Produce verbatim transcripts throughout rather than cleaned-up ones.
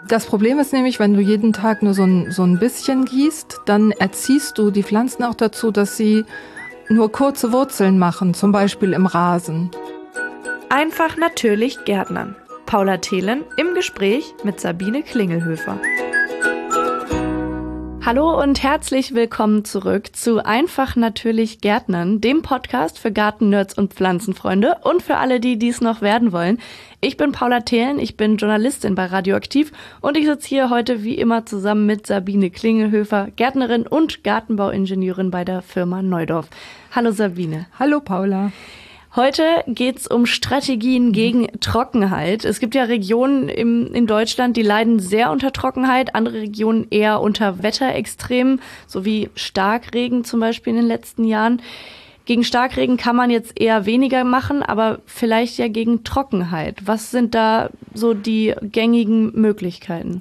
Das Problem ist nämlich, wenn du jeden Tag nur so ein, so ein bisschen gießt, dann erziehst du die Pflanzen auch dazu, dass sie nur kurze Wurzeln machen, zum Beispiel im Rasen. Einfach natürlich Gärtnern. Paula Thelen im Gespräch mit Sabine Klingelhöfer. Hallo und herzlich willkommen zurück zu Einfach natürlich Gärtnern, dem Podcast für Gartennerds und Pflanzenfreunde und für alle, die dies noch werden wollen. Ich bin Paula Thelen, ich bin Journalistin bei Radioaktiv und ich sitze hier heute wie immer zusammen mit Sabine Klingelhöfer, Gärtnerin und Gartenbauingenieurin bei der Firma Neudorf. Hallo Sabine. Hallo Paula. Heute geht's um Strategien gegen Trockenheit. Es gibt ja Regionen im, in Deutschland, die leiden sehr unter Trockenheit, andere Regionen eher unter Wetterextremen, so wie Starkregen zum Beispiel in den letzten Jahren. Gegen Starkregen kann man jetzt eher weniger machen, aber vielleicht ja gegen Trockenheit. Was sind da so die gängigen Möglichkeiten?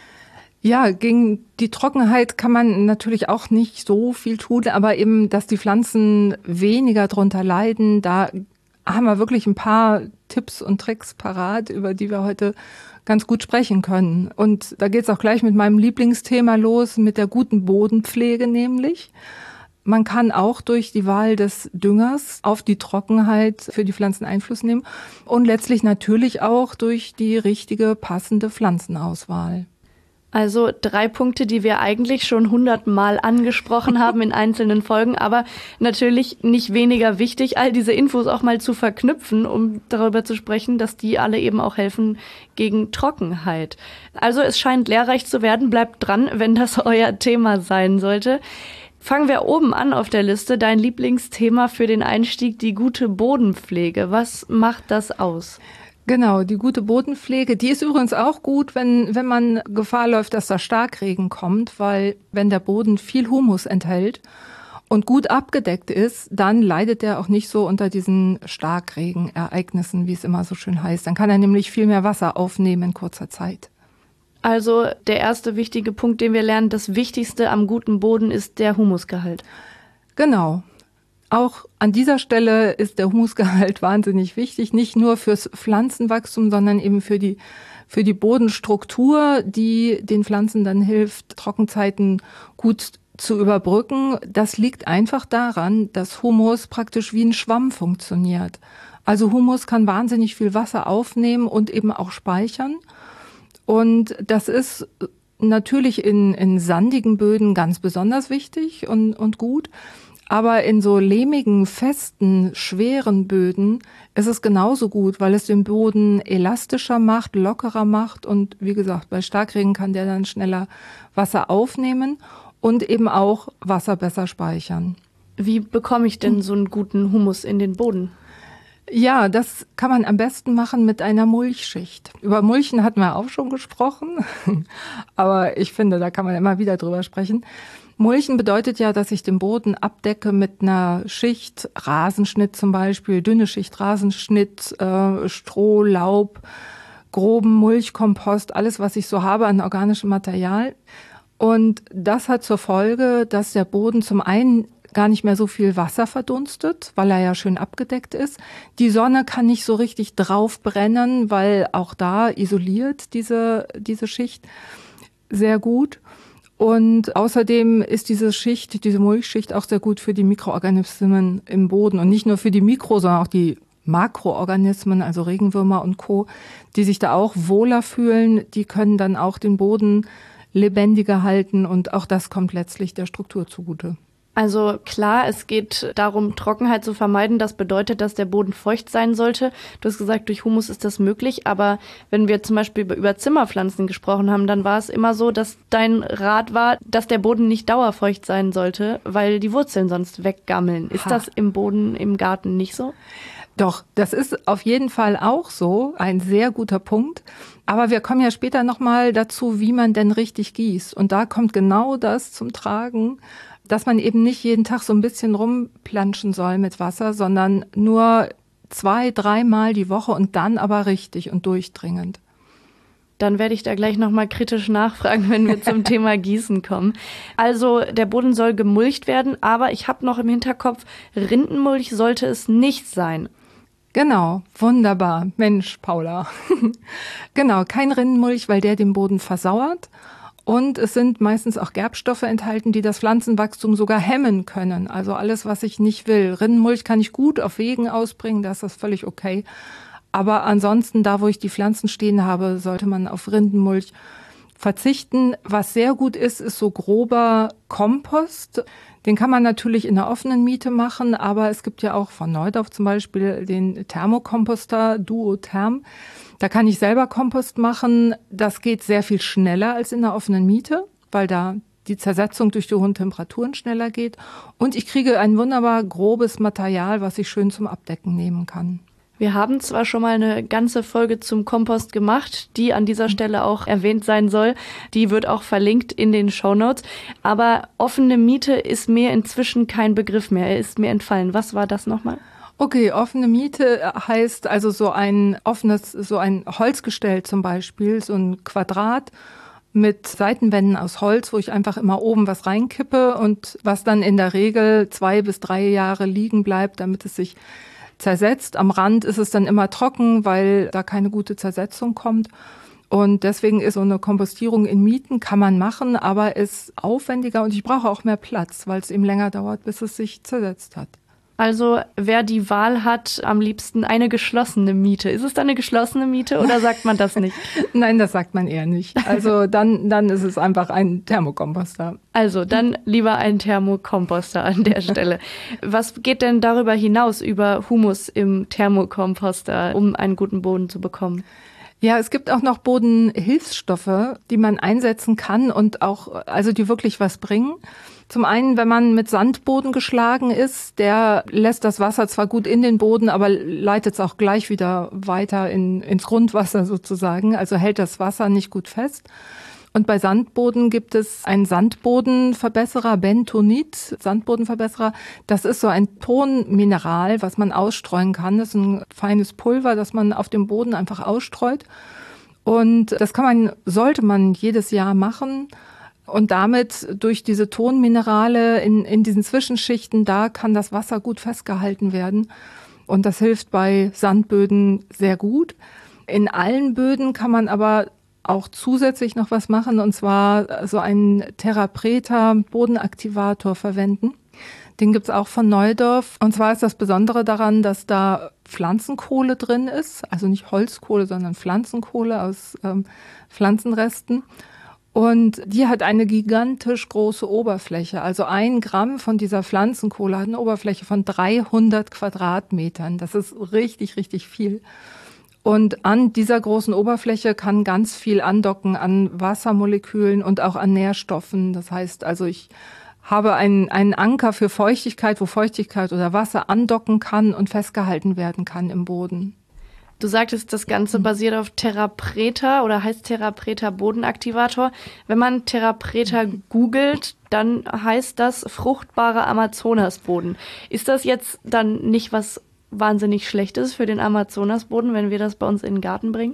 Ja, gegen die Trockenheit kann man natürlich auch nicht so viel tun, aber eben, dass die Pflanzen weniger drunter leiden, da haben wir wirklich ein paar Tipps und Tricks parat, über die wir heute ganz gut sprechen können. Und da geht's auch gleich mit meinem Lieblingsthema los, mit der guten Bodenpflege nämlich. Man kann auch durch die Wahl des Düngers auf die Trockenheit für die Pflanzen Einfluss nehmen und letztlich natürlich auch durch die richtige, passende Pflanzenauswahl. Also drei Punkte, die wir eigentlich schon hundertmal angesprochen haben in einzelnen Folgen, aber natürlich nicht weniger wichtig, all diese Infos auch mal zu verknüpfen, um darüber zu sprechen, dass die alle eben auch helfen gegen Trockenheit. Also es scheint lehrreich zu werden, bleibt dran, wenn das euer Thema sein sollte. Fangen wir oben an auf der Liste, dein Lieblingsthema für den Einstieg, die gute Bodenpflege. Was macht das aus? Genau, die gute Bodenpflege, die ist übrigens auch gut, wenn wenn man Gefahr läuft, dass da Starkregen kommt, weil wenn der Boden viel Humus enthält und gut abgedeckt ist, dann leidet er auch nicht so unter diesen Starkregenereignissen, wie es immer so schön heißt. Dann kann er nämlich viel mehr Wasser aufnehmen in kurzer Zeit. Also der erste wichtige Punkt, den wir lernen, das Wichtigste am guten Boden ist der Humusgehalt. Genau. Auch an dieser Stelle ist der Humusgehalt wahnsinnig wichtig, nicht nur fürs Pflanzenwachstum, sondern eben für die für die Bodenstruktur, die den Pflanzen dann hilft, Trockenzeiten gut zu überbrücken. Das liegt einfach daran, dass Humus praktisch wie ein Schwamm funktioniert. Also Humus kann wahnsinnig viel Wasser aufnehmen und eben auch speichern. Und das ist natürlich in, in sandigen Böden ganz besonders wichtig und, und gut. Aber in so lehmigen, festen, schweren Böden ist es genauso gut, weil es den Boden elastischer macht, lockerer macht und wie gesagt, bei Starkregen kann der dann schneller Wasser aufnehmen und eben auch Wasser besser speichern. Wie bekomme ich denn so einen guten Humus in den Boden? Ja, das kann man am besten machen mit einer Mulchschicht. Über Mulchen hatten wir auch schon gesprochen, aber ich finde, da kann man immer wieder drüber sprechen. Mulchen bedeutet ja, dass ich den Boden abdecke mit einer Schicht, Rasenschnitt zum Beispiel, dünne Schicht Rasenschnitt, äh, Stroh, Laub, groben Mulchkompost, alles, was ich so habe an organischem Material. Und das hat zur Folge, dass der Boden zum einen gar nicht mehr so viel Wasser verdunstet, weil er ja schön abgedeckt ist. Die Sonne kann nicht so richtig drauf brennen, weil auch da isoliert diese, diese Schicht sehr gut. Und außerdem ist diese Schicht, diese Mulchschicht auch sehr gut für die Mikroorganismen im Boden. Und nicht nur für die Mikro, sondern auch die Makroorganismen, also Regenwürmer und Co., die sich da auch wohler fühlen, die können dann auch den Boden lebendiger halten. Und auch das kommt letztlich der Struktur zugute. Also klar, es geht darum, Trockenheit zu vermeiden. Das bedeutet, dass der Boden feucht sein sollte. Du hast gesagt, durch Humus ist das möglich. Aber wenn wir zum Beispiel über Zimmerpflanzen gesprochen haben, dann war es immer so, dass dein Rat war, dass der Boden nicht dauerfeucht sein sollte, weil die Wurzeln sonst weggammeln. Ist ha. das im Boden, im Garten nicht so? Doch, das ist auf jeden Fall auch so. Ein sehr guter Punkt. Aber wir kommen ja später nochmal dazu, wie man denn richtig gießt. Und da kommt genau das zum Tragen, dass man eben nicht jeden Tag so ein bisschen rumplanschen soll mit Wasser, sondern nur zwei, dreimal die Woche und dann aber richtig und durchdringend. Dann werde ich da gleich nochmal kritisch nachfragen, wenn wir zum Thema Gießen kommen. Also der Boden soll gemulcht werden, aber ich habe noch im Hinterkopf, Rindenmulch sollte es nicht sein. Genau, wunderbar. Mensch, Paula. Genau, kein Rinnenmulch, weil der den Boden versauert. Und es sind meistens auch Gerbstoffe enthalten, die das Pflanzenwachstum sogar hemmen können. Also alles, was ich nicht will. Rinnenmulch kann ich gut auf Wegen ausbringen, da ist das völlig okay. Aber ansonsten, da wo ich die Pflanzen stehen habe, sollte man auf Rindenmulch verzichten. Was sehr gut ist, ist so grober Kompost. Den kann man natürlich in einer offenen Miete machen, aber es gibt ja auch von Neudorf zum Beispiel den Thermokomposter Duotherm. Da kann ich selber Kompost machen. Das geht sehr viel schneller als in einer offenen Miete, weil da die Zersetzung durch die hohen Temperaturen schneller geht. Und ich kriege ein wunderbar grobes Material, was ich schön zum Abdecken nehmen kann. Wir haben zwar schon mal eine ganze Folge zum Kompost gemacht, die an dieser Stelle auch erwähnt sein soll. Die wird auch verlinkt in den Shownotes. Aber offene Miete ist mir inzwischen kein Begriff mehr. Er ist mir entfallen. Was war das nochmal? Okay, offene Miete heißt also so ein offenes, so ein Holzgestell zum Beispiel, so ein Quadrat mit Seitenwänden aus Holz, wo ich einfach immer oben was reinkippe und was dann in der Regel zwei bis drei Jahre liegen bleibt, damit es sich zersetzt. Am Rand ist es dann immer trocken, weil da keine gute Zersetzung kommt. Und deswegen ist so eine Kompostierung in Mieten, kann man machen, aber ist aufwendiger und ich brauche auch mehr Platz, weil es eben länger dauert, bis es sich zersetzt hat. Also wer die Wahl hat, am liebsten eine geschlossene Miete. Ist es dann eine geschlossene Miete oder sagt man das nicht? Nein, das sagt man eher nicht. Also dann, dann ist es einfach ein Thermokomposter. Also dann lieber ein Thermokomposter an der Stelle. Was geht denn darüber hinaus, über Humus im Thermokomposter, um einen guten Boden zu bekommen? Ja, es gibt auch noch Bodenhilfsstoffe, die man einsetzen kann und auch, also die wirklich was bringen. Zum einen, wenn man mit Sandboden geschlagen ist, der lässt das Wasser zwar gut in den Boden, aber leitet es auch gleich wieder weiter in, ins Grundwasser sozusagen, also hält das Wasser nicht gut fest. Und bei Sandboden gibt es einen Sandbodenverbesserer, Bentonit, Sandbodenverbesserer. Das ist so ein Tonmineral, was man ausstreuen kann. Das ist ein feines Pulver, das man auf dem Boden einfach ausstreut. Und das kann man, sollte man jedes Jahr machen. Und damit durch diese Tonminerale in, in diesen Zwischenschichten, da kann das Wasser gut festgehalten werden. Und das hilft bei Sandböden sehr gut. In allen Böden kann man aber auch zusätzlich noch was machen, und zwar so einen Therapreta Bodenaktivator verwenden. Den gibt's auch von Neudorf. Und zwar ist das Besondere daran, dass da Pflanzenkohle drin ist. Also nicht Holzkohle, sondern Pflanzenkohle aus ähm, Pflanzenresten. Und die hat eine gigantisch große Oberfläche. Also ein Gramm von dieser Pflanzenkohle hat eine Oberfläche von dreihundert Quadratmetern. Das ist richtig, richtig viel. Und an dieser großen Oberfläche kann ganz viel andocken an Wassermolekülen und auch an Nährstoffen. Das heißt also, ich habe einen, einen Anker für Feuchtigkeit, wo Feuchtigkeit oder Wasser andocken kann und festgehalten werden kann im Boden. Du sagtest, das Ganze basiert auf Therapreta oder heißt Therapreta Bodenaktivator. Wenn man Therapreta googelt, dann heißt das fruchtbarer Amazonasboden. Ist das jetzt dann nicht was wahnsinnig Schlechtes für den Amazonasboden, wenn wir das bei uns in den Garten bringen?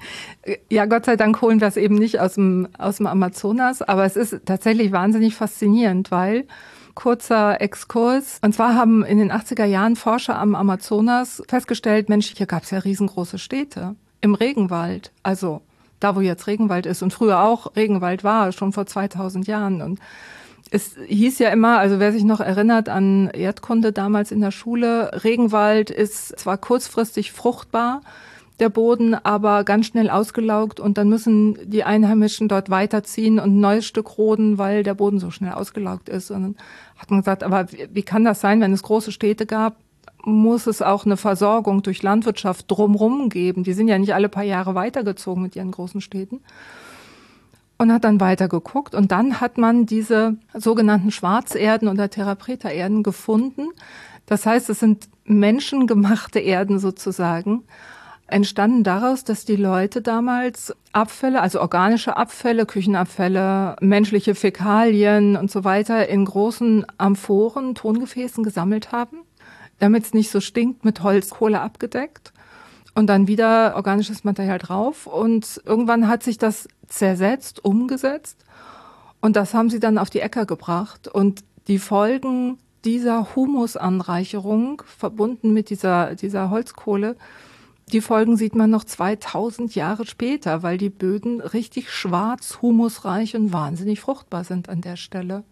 Ja, Gott sei Dank holen wir es eben nicht aus dem, aus dem Amazonas, aber es ist tatsächlich wahnsinnig faszinierend, weil kurzer Exkurs. Und zwar haben in den achtziger Jahren Forscher am Amazonas festgestellt, Mensch, hier gab es ja riesengroße Städte im Regenwald. Also da, wo jetzt Regenwald ist und früher auch Regenwald war, schon vor zweitausend Jahren. Und es hieß ja immer, also wer sich noch erinnert an Erdkunde damals in der Schule, Regenwald ist zwar kurzfristig fruchtbar, der Boden, aber ganz schnell ausgelaugt und dann müssen die Einheimischen dort weiterziehen und ein neues Stück roden, weil der Boden so schnell ausgelaugt ist. Und dann hat man gesagt, aber wie kann das sein, wenn es große Städte gab, muss es auch eine Versorgung durch Landwirtschaft drumherum geben. Die sind ja nicht alle paar Jahre weitergezogen mit ihren großen Städten. Und hat dann weiter geguckt und dann hat man diese sogenannten Schwarzerden oder Therapreta-Erden gefunden. Das heißt, es sind menschengemachte Erden sozusagen, entstanden daraus, dass die Leute damals Abfälle, also organische Abfälle, Küchenabfälle, menschliche Fäkalien und so weiter in großen Amphoren, Tongefäßen gesammelt haben, damit es nicht so stinkt, mit Holzkohle abgedeckt und dann wieder organisches Material drauf. Und irgendwann hat sich das zersetzt, umgesetzt und das haben sie dann auf die Äcker gebracht. Und die Folgen dieser Humusanreicherung, verbunden mit dieser, dieser Holzkohle, die Folgen sieht man noch zweitausend Jahre später, weil die Böden richtig schwarz, humusreich und wahnsinnig fruchtbar sind an der Stelle.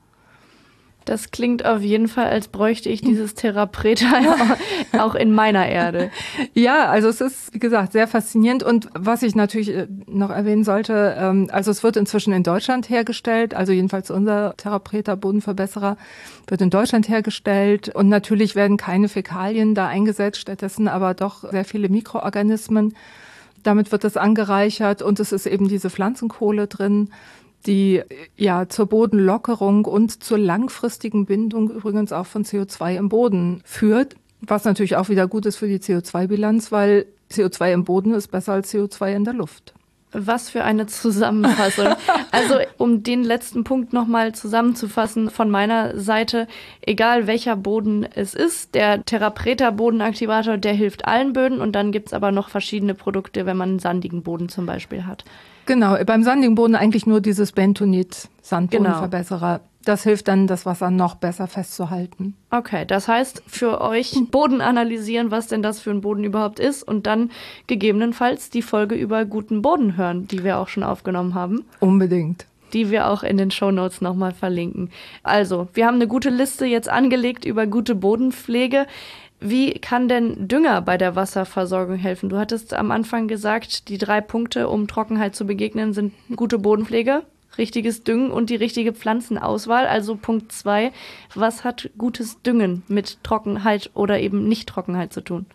Das klingt auf jeden Fall, als bräuchte ich dieses Terra Preta auch in meiner Erde. Ja, also es ist, wie gesagt, sehr faszinierend. Und was ich natürlich noch erwähnen sollte, also es wird inzwischen in Deutschland hergestellt, also jedenfalls unser Terra Preta Bodenverbesserer wird in Deutschland hergestellt. Und natürlich werden keine Fäkalien da eingesetzt, stattdessen aber doch sehr viele Mikroorganismen. Damit wird das angereichert und es ist eben diese Pflanzenkohle drin, die ja zur Bodenlockerung und zur langfristigen Bindung übrigens auch von C O zwei im Boden führt, was natürlich auch wieder gut ist für die C O zwei Bilanz, weil C O zwei im Boden ist besser als C O zwei in der Luft. Was für eine Zusammenfassung. Also um den letzten Punkt nochmal zusammenzufassen von meiner Seite, egal welcher Boden es ist, der Terra Preta Bodenaktivator, der hilft allen Böden und dann gibt's aber noch verschiedene Produkte, wenn man einen sandigen Boden zum Beispiel hat. Genau, beim sandigen Boden eigentlich nur dieses Bentonit Sandbodenverbesserer. Genau. Das hilft dann, das Wasser noch besser festzuhalten. Okay, das heißt für euch Boden analysieren, was denn das für ein Boden überhaupt ist und dann gegebenenfalls die Folge über guten Boden hören, die wir auch schon aufgenommen haben. Unbedingt. Die wir auch in den Shownotes nochmal verlinken. Also, wir haben eine gute Liste jetzt angelegt über gute Bodenpflege. Wie kann denn Dünger bei der Wasserversorgung helfen? Du hattest am Anfang gesagt, die drei Punkte, um Trockenheit zu begegnen, sind gute Bodenpflege, richtiges Düngen und die richtige Pflanzenauswahl. Also Punkt zwei, was hat gutes Düngen mit Trockenheit oder eben Nicht-Trockenheit zu tun?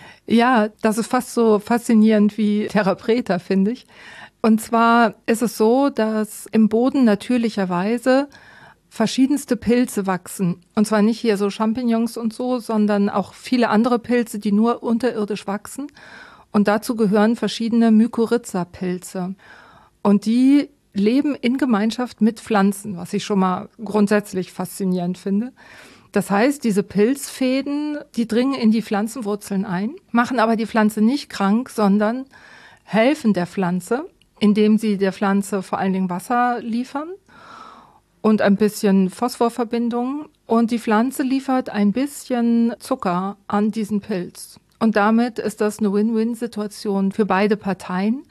Ja, das ist fast so faszinierend wie Terra Preta, finde ich. Und zwar ist es so, dass im Boden natürlicherweise verschiedenste Pilze wachsen. Und zwar nicht hier so Champignons und so, sondern auch viele andere Pilze, die nur unterirdisch wachsen. Und dazu gehören verschiedene Mykorrhiza-Pilze. Und die leben in Gemeinschaft mit Pflanzen, was ich schon mal grundsätzlich faszinierend finde. Das heißt, diese Pilzfäden, die dringen in die Pflanzenwurzeln ein, machen aber die Pflanze nicht krank, sondern helfen der Pflanze, indem sie der Pflanze vor allen Dingen Wasser liefern und ein bisschen Phosphorverbindungen. Und die Pflanze liefert ein bisschen Zucker an diesen Pilz. Und damit ist das eine Win-Win-Situation für beide Parteien,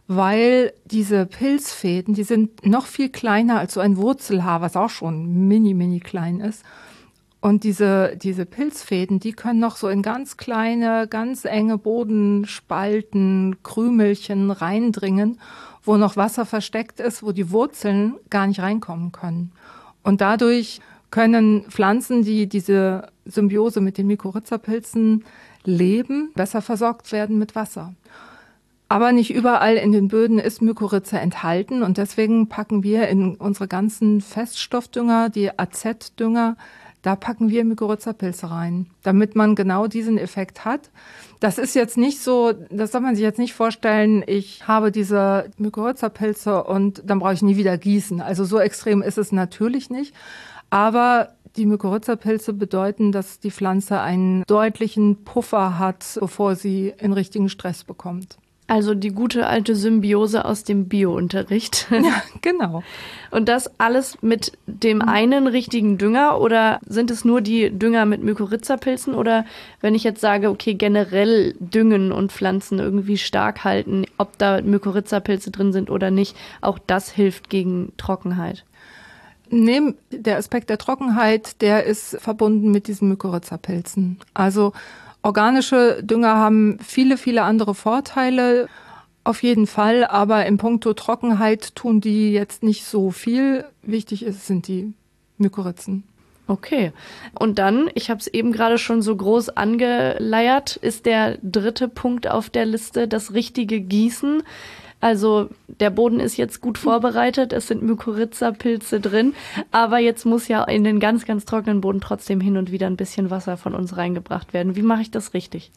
weil diese Pilzfäden, die sind noch viel kleiner als so ein Wurzelhaar, was auch schon mini, mini klein ist. Und diese, diese Pilzfäden, die können noch so in ganz kleine, ganz enge Bodenspalten, Krümelchen reindringen, wo noch Wasser versteckt ist, wo die Wurzeln gar nicht reinkommen können. Und dadurch können Pflanzen, die diese Symbiose mit den Mykorrhiza-Pilzen leben, besser versorgt werden mit Wasser. Aber nicht überall in den Böden ist Mykorrhiza enthalten und deswegen packen wir in unsere ganzen Feststoffdünger, die A Z-Dünger, da packen wir Mykorrhiza-Pilze rein, damit man genau diesen Effekt hat. Das ist jetzt nicht so, das soll man sich jetzt nicht vorstellen, ich habe diese Mykorrhiza-Pilze und dann brauche ich nie wieder gießen. Also so extrem ist es natürlich nicht. Aber die Mykorrhiza-Pilze bedeuten, dass die Pflanze einen deutlichen Puffer hat, bevor sie in richtigen Stress bekommt. Also die gute alte Symbiose aus dem Bio-Unterricht. Ja, genau. Und das alles mit dem einen richtigen Dünger oder sind es nur die Dünger mit Mykorrhiza-Pilzen? Oder wenn ich jetzt sage, okay, generell düngen und Pflanzen irgendwie stark halten, ob da Mykorrhiza-Pilze drin sind oder nicht, auch das hilft gegen Trockenheit? Nee, der Aspekt der Trockenheit, der ist verbunden mit diesen Mykorrhiza-Pilzen. Also organische Dünger haben viele, viele andere Vorteile, auf jeden Fall, aber in puncto Trockenheit tun die jetzt nicht so viel. Wichtig ist, sind die Mykorrhizen. Okay. Und dann, ich habe es eben gerade schon so groß angeleiert, ist der dritte Punkt auf der Liste das richtige Gießen. Also der Boden ist jetzt gut vorbereitet, es sind Mykorrhiza-Pilze drin, aber jetzt muss ja in den ganz, ganz trockenen Boden trotzdem hin und wieder ein bisschen Wasser von uns reingebracht werden. Wie mache ich das richtig?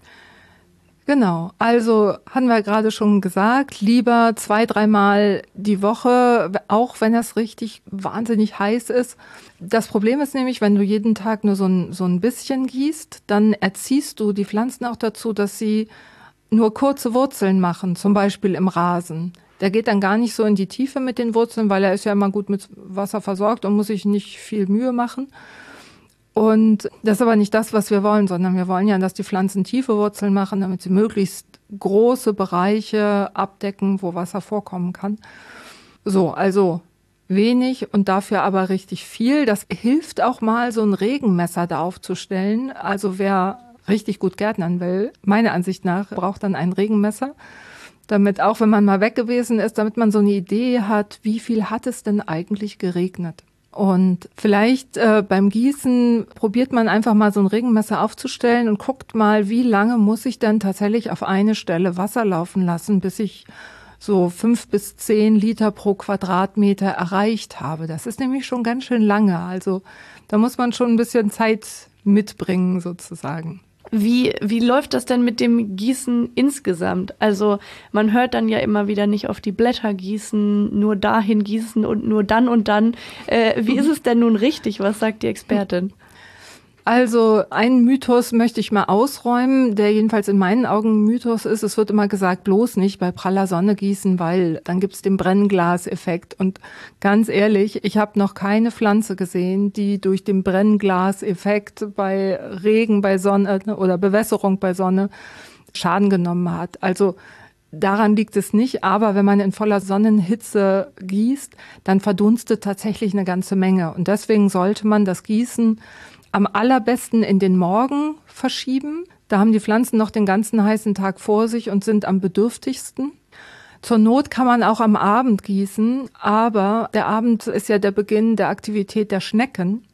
Genau, also haben wir gerade schon gesagt, lieber zwei, dreimal die Woche, auch wenn das richtig wahnsinnig heiß ist. Das Problem ist nämlich, wenn du jeden Tag nur so ein, so ein bisschen gießt, dann erziehst du die Pflanzen auch dazu, dass sie nur kurze Wurzeln machen, zum Beispiel im Rasen. Der geht dann gar nicht so in die Tiefe mit den Wurzeln, weil er ist ja immer gut mit Wasser versorgt und muss sich nicht viel Mühe machen. Und das ist aber nicht das, was wir wollen, sondern wir wollen ja, dass die Pflanzen tiefe Wurzeln machen, damit sie möglichst große Bereiche abdecken, wo Wasser vorkommen kann. So, also wenig und dafür aber richtig viel. Das hilft auch mal, so ein Regenmesser da aufzustellen. Also wer richtig gut gärtnern will, meiner Ansicht nach, braucht dann ein Regenmesser, damit auch, wenn man mal weg gewesen ist, damit man so eine Idee hat, wie viel hat es denn eigentlich geregnet. Und vielleicht äh, beim Gießen probiert man einfach mal so ein Regenmesser aufzustellen und guckt mal, wie lange muss ich denn tatsächlich auf eine Stelle Wasser laufen lassen, bis ich so fünf bis zehn Liter pro Quadratmeter erreicht habe. Das ist nämlich schon ganz schön lange. Also da muss man schon ein bisschen Zeit mitbringen sozusagen. Wie, wie läuft das denn mit dem Gießen insgesamt? Also man hört dann ja immer wieder nicht auf die Blätter gießen, nur dahin gießen und nur dann und dann. Äh, wie ist es denn nun richtig? Was sagt die Expertin? Also einen Mythos möchte ich mal ausräumen, der jedenfalls in meinen Augen ein Mythos ist. Es wird immer gesagt, bloß nicht bei praller Sonne gießen, weil dann gibt es den Brennglaseffekt. Und ganz ehrlich, ich habe noch keine Pflanze gesehen, die durch den Brennglaseffekt bei Regen, bei Sonne oder Bewässerung bei Sonne Schaden genommen hat. Also daran liegt es nicht, aber wenn man in voller Sonnenhitze gießt, dann verdunstet tatsächlich eine ganze Menge. Und deswegen sollte man das Gießen am allerbesten in den Morgen verschieben. Da haben die Pflanzen noch den ganzen heißen Tag vor sich und sind am bedürftigsten. Zur Not kann man auch am Abend gießen, aber der Abend ist ja der Beginn der Aktivität der Schnecken.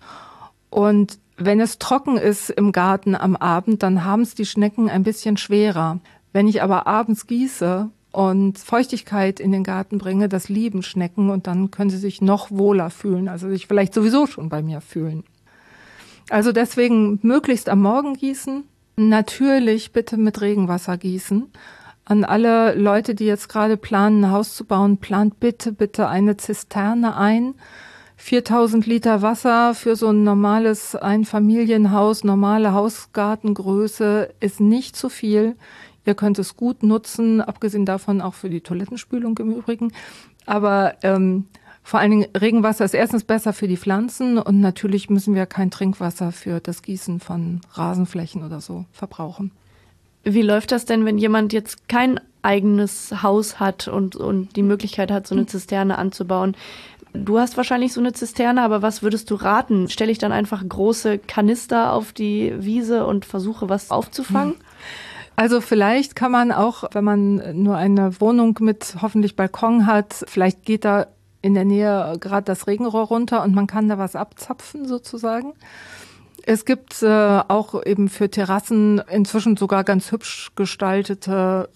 Und wenn es trocken ist im Garten am Abend, dann haben es die Schnecken ein bisschen schwerer. Wenn ich aber abends gieße und Feuchtigkeit in den Garten bringe, das lieben Schnecken und dann können sie sich noch wohler fühlen, also sich vielleicht sowieso schon bei mir fühlen. Also deswegen möglichst am Morgen gießen. Natürlich bitte mit Regenwasser gießen. An alle Leute, die jetzt gerade planen, ein Haus zu bauen, plant bitte, bitte eine Zisterne ein. viertausend Liter Wasser für so ein normales Einfamilienhaus, normale Hausgartengröße ist nicht zu viel. Ihr könnt es gut nutzen, abgesehen davon auch für die Toilettenspülung im Übrigen. Aber ähm, vor allen Dingen Regenwasser ist erstens besser für die Pflanzen und natürlich müssen wir kein Trinkwasser für das Gießen von Rasenflächen oder so verbrauchen. Wie läuft das denn, wenn jemand jetzt kein eigenes Haus hat und, und die Möglichkeit hat, so eine Zisterne anzubauen? Du hast wahrscheinlich so eine Zisterne, aber was würdest du raten? Stelle ich dann einfach große Kanister auf die Wiese und versuche, was aufzufangen? Also vielleicht kann man auch, wenn man nur eine Wohnung mit hoffentlich Balkon hat, vielleicht geht da in der Nähe gerade das Regenrohr runter und man kann da was abzapfen sozusagen. Es gibt äh, auch eben für Terrassen inzwischen sogar ganz hübsch gestaltete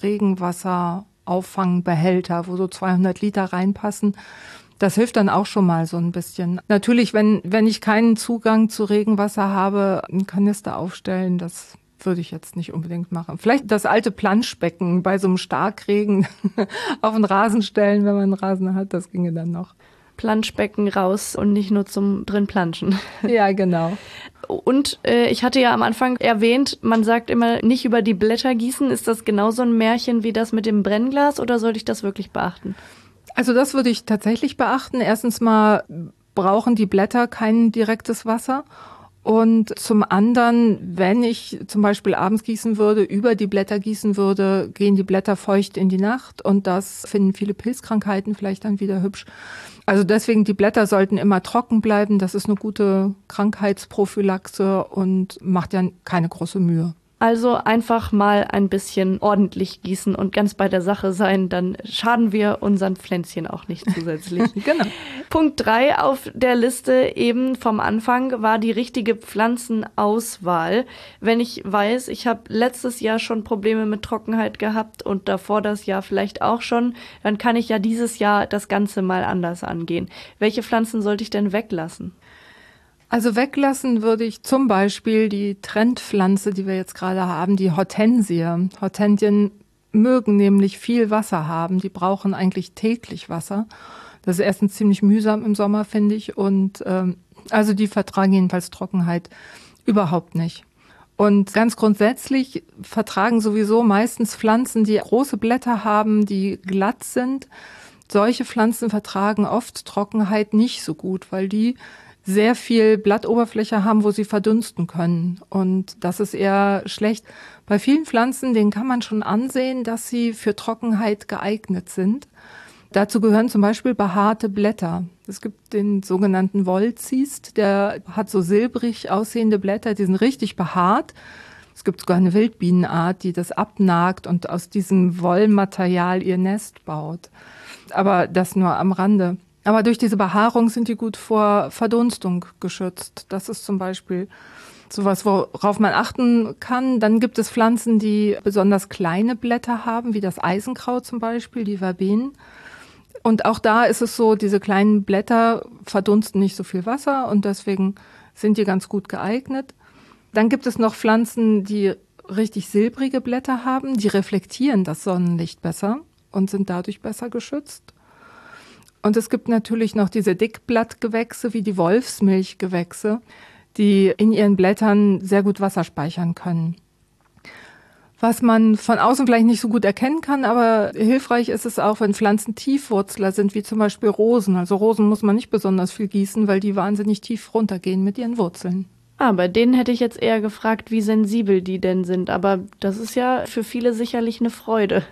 Regenwasserauffangbehälter, wo so zweihundert Liter reinpassen. Das hilft dann auch schon mal so ein bisschen. Natürlich, wenn, wenn ich keinen Zugang zu Regenwasser habe, einen Kanister aufstellen, das würde ich jetzt nicht unbedingt machen. Vielleicht das alte Planschbecken bei so einem Starkregen auf den Rasen stellen, wenn man einen Rasen hat, das ginge dann noch. Planschbecken raus und nicht nur zum drin planschen. Ja, genau. Und äh, ich hatte ja am Anfang erwähnt, man sagt immer nicht über die Blätter gießen. Ist das genauso ein Märchen wie das mit dem Brennglas oder sollte ich das wirklich beachten? Also das würde ich tatsächlich beachten. Erstens mal brauchen die Blätter kein direktes Wasser. Und zum anderen, wenn ich zum Beispiel abends gießen würde, über die Blätter gießen würde, gehen die Blätter feucht in die Nacht und das finden viele Pilzkrankheiten vielleicht dann wieder hübsch. Also deswegen, die Blätter sollten immer trocken bleiben. Das ist eine gute Krankheitsprophylaxe und macht ja keine große Mühe. Also einfach mal ein bisschen ordentlich gießen und ganz bei der Sache sein, dann schaden wir unseren Pflänzchen auch nicht zusätzlich. Genau. Punkt drei auf der Liste eben vom Anfang war die richtige Pflanzenauswahl. Wenn ich weiß, ich habe letztes Jahr schon Probleme mit Trockenheit gehabt und davor das Jahr vielleicht auch schon, dann kann ich ja dieses Jahr das Ganze mal anders angehen. Welche Pflanzen sollte ich denn weglassen? Also weglassen würde ich zum Beispiel die Trendpflanze, die wir jetzt gerade haben, die Hortensie. Hortensien mögen nämlich viel Wasser haben. Die brauchen eigentlich täglich Wasser. Das ist erstens ziemlich mühsam im Sommer, finde ich. Und ähm, also die vertragen jedenfalls Trockenheit überhaupt nicht. Und ganz grundsätzlich vertragen sowieso meistens Pflanzen, die große Blätter haben, die glatt sind. Solche Pflanzen vertragen oft Trockenheit nicht so gut, weil die sehr viel Blattoberfläche haben, wo sie verdunsten können. Und das ist eher schlecht. Bei vielen Pflanzen, denen kann man schon ansehen, dass sie für Trockenheit geeignet sind. Dazu gehören zum Beispiel behaarte Blätter. Es gibt den sogenannten Wollziest, der hat so silbrig aussehende Blätter, die sind richtig behaart. Es gibt sogar eine Wildbienenart, die das abnagt und aus diesem Wollmaterial ihr Nest baut. Aber das nur am Rande. Aber durch diese Behaarung sind die gut vor Verdunstung geschützt. Das ist zum Beispiel sowas, worauf man achten kann. Dann gibt es Pflanzen, die besonders kleine Blätter haben, wie das Eisenkraut zum Beispiel, die Verbenen. Und auch da ist es so, diese kleinen Blätter verdunsten nicht so viel Wasser und deswegen sind die ganz gut geeignet. Dann gibt es noch Pflanzen, die richtig silbrige Blätter haben, die reflektieren das Sonnenlicht besser und sind dadurch besser geschützt. Und es gibt natürlich noch diese Dickblattgewächse wie die Wolfsmilchgewächse, die in ihren Blättern sehr gut Wasser speichern können. Was man von außen vielleicht nicht so gut erkennen kann, aber hilfreich ist es auch, wenn Pflanzen Tiefwurzler sind, wie zum Beispiel Rosen. Also Rosen muss man nicht besonders viel gießen, weil die wahnsinnig tief runtergehen mit ihren Wurzeln. Ah, bei denen hätte ich jetzt eher gefragt, wie sensibel die denn sind. Aber das ist ja für viele sicherlich eine Freude.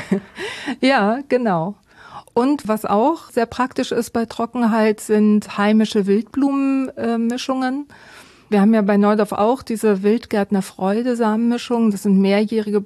Ja, genau. Und was auch sehr praktisch ist bei Trockenheit, sind heimische Wildblumenmischungen. Wir haben ja bei Neudorf auch diese Wildgärtner-Freude-Samenmischungen. Das sind mehrjährige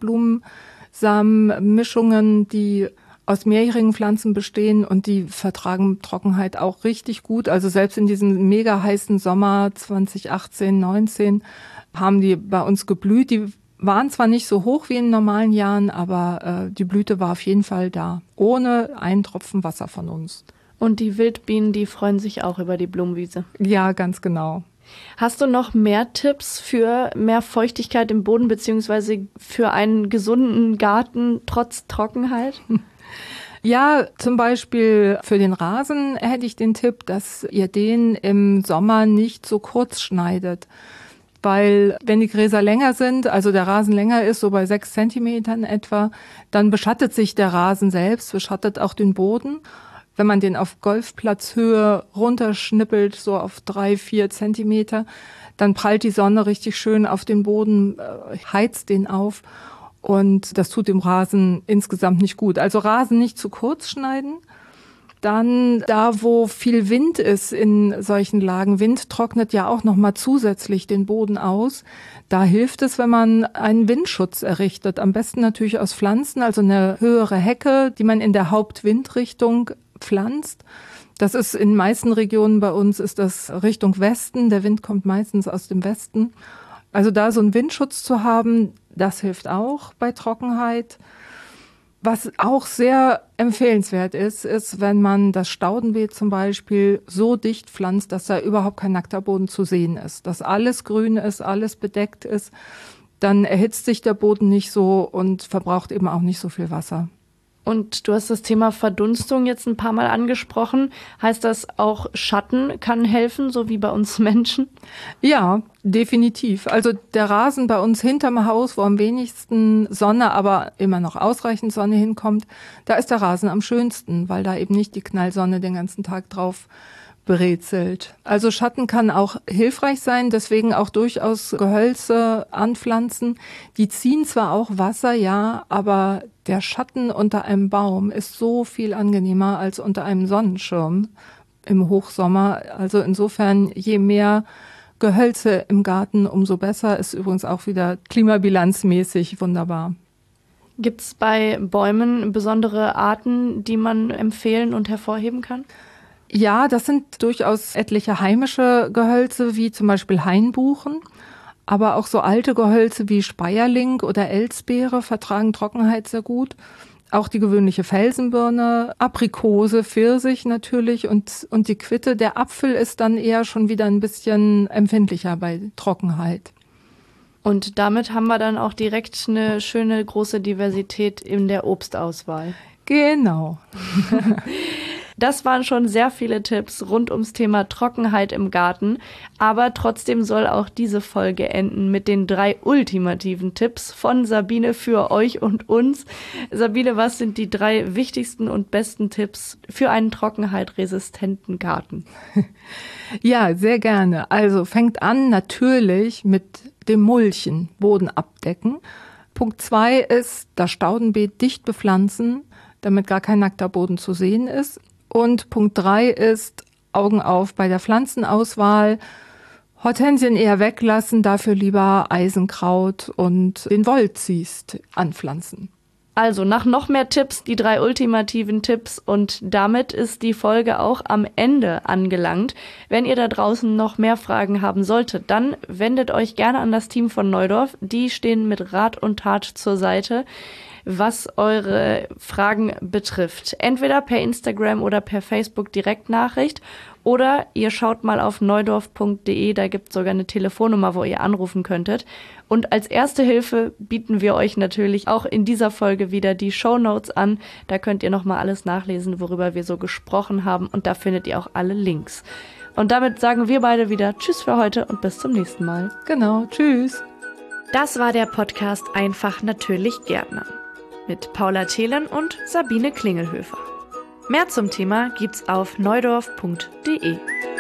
Blumensamenmischungen, die aus mehrjährigen Pflanzen bestehen und die vertragen Trockenheit auch richtig gut. Also selbst in diesem mega heißen Sommer zwanzig achtzehn, neunzehn haben die bei uns geblüht. Die waren zwar nicht so hoch wie in normalen Jahren, aber äh, die Blüte war auf jeden Fall da, ohne einen Tropfen Wasser von uns. Und die Wildbienen, die freuen sich auch über die Blumenwiese. Ja, ganz genau. Hast du noch mehr Tipps für mehr Feuchtigkeit im Boden beziehungsweise für einen gesunden Garten trotz Trockenheit? Ja, zum Beispiel für den Rasen hätte ich den Tipp, dass ihr den im Sommer nicht so kurz schneidet. Weil wenn die Gräser länger sind, also der Rasen länger ist, so bei sechs Zentimetern etwa, dann beschattet sich der Rasen selbst, beschattet auch den Boden. Wenn man den auf Golfplatzhöhe runterschnippelt, so auf drei, vier Zentimeter, dann prallt die Sonne richtig schön auf den Boden, heizt den auf und das tut dem Rasen insgesamt nicht gut. Also Rasen nicht zu kurz schneiden. Dann da, wo viel Wind ist in solchen Lagen, Wind trocknet ja auch nochmal zusätzlich den Boden aus. Da hilft es, wenn man einen Windschutz errichtet. Am besten natürlich aus Pflanzen, also eine höhere Hecke, die man in der Hauptwindrichtung pflanzt. Das ist in den meisten Regionen bei uns ist das Richtung Westen. Der Wind kommt meistens aus dem Westen. Also da so einen Windschutz zu haben, das hilft auch bei Trockenheit. Was auch sehr empfehlenswert ist, ist, wenn man das Staudenbeet zum Beispiel so dicht pflanzt, dass da überhaupt kein nackter Boden zu sehen ist. Dass alles grün ist, alles bedeckt ist, dann erhitzt sich der Boden nicht so und verbraucht eben auch nicht so viel Wasser. Und du hast das Thema Verdunstung jetzt ein paar Mal angesprochen. Heißt das auch Schatten kann helfen, so wie bei uns Menschen? Ja, definitiv. Also der Rasen bei uns hinterm Haus, wo am wenigsten Sonne, aber immer noch ausreichend Sonne hinkommt, da ist der Rasen am schönsten, weil da eben nicht die Knallsonne den ganzen Tag drauf brezelt. Also Schatten kann auch hilfreich sein, deswegen auch durchaus Gehölze anpflanzen. Die ziehen zwar auch Wasser, ja, aber der Schatten unter einem Baum ist so viel angenehmer als unter einem Sonnenschirm im Hochsommer. Also insofern, je mehr Gehölze im Garten, umso besser. Ist übrigens auch wieder klimabilanzmäßig wunderbar. Gibt es bei Bäumen besondere Arten, die man empfehlen und hervorheben kann? Ja, das sind durchaus etliche heimische Gehölze, wie zum Beispiel Hainbuchen. Aber auch so alte Gehölze wie Speierling oder Elsbeere vertragen Trockenheit sehr gut. Auch die gewöhnliche Felsenbirne, Aprikose, Pfirsich natürlich und, und die Quitte. Der Apfel ist dann eher schon wieder ein bisschen empfindlicher bei Trockenheit. Und damit haben wir dann auch direkt eine schöne große Diversität in der Obstauswahl. Genau. Das waren schon sehr viele Tipps rund ums Thema Trockenheit im Garten, aber trotzdem soll auch diese Folge enden mit den drei ultimativen Tipps von Sabine für euch und uns. Sabine, was sind die drei wichtigsten und besten Tipps für einen trockenheitresistenten Garten? Ja, sehr gerne. Also fängt an natürlich mit dem Mulchen, Boden abdecken. Punkt zwei ist das Staudenbeet dicht bepflanzen, damit gar kein nackter Boden zu sehen ist. Und Punkt drei ist Augen auf bei der Pflanzenauswahl. Hortensien eher weglassen, dafür lieber Eisenkraut und den Wollziest anpflanzen. Also nach noch mehr Tipps, die drei ultimativen Tipps, und damit ist die Folge auch am Ende angelangt. Wenn ihr da draußen noch mehr Fragen haben solltet, dann wendet euch gerne an das Team von Neudorf. Die stehen mit Rat und Tat zur Seite, was eure Fragen betrifft. Entweder per Instagram oder per Facebook Direktnachricht oder ihr schaut mal auf neudorf punkt de, da gibt es sogar eine Telefonnummer, wo ihr anrufen könntet. Und als erste Hilfe bieten wir euch natürlich auch in dieser Folge wieder die Shownotes an. Da könnt ihr nochmal alles nachlesen, worüber wir so gesprochen haben, und da findet ihr auch alle Links. Und damit sagen wir beide wieder Tschüss für heute und bis zum nächsten Mal. Genau, tschüss. Das war der Podcast Einfach natürlich Gärtner mit Paula Thelen und Sabine Klingelhöfer. Mehr zum Thema gibt's auf neudorf punkt de.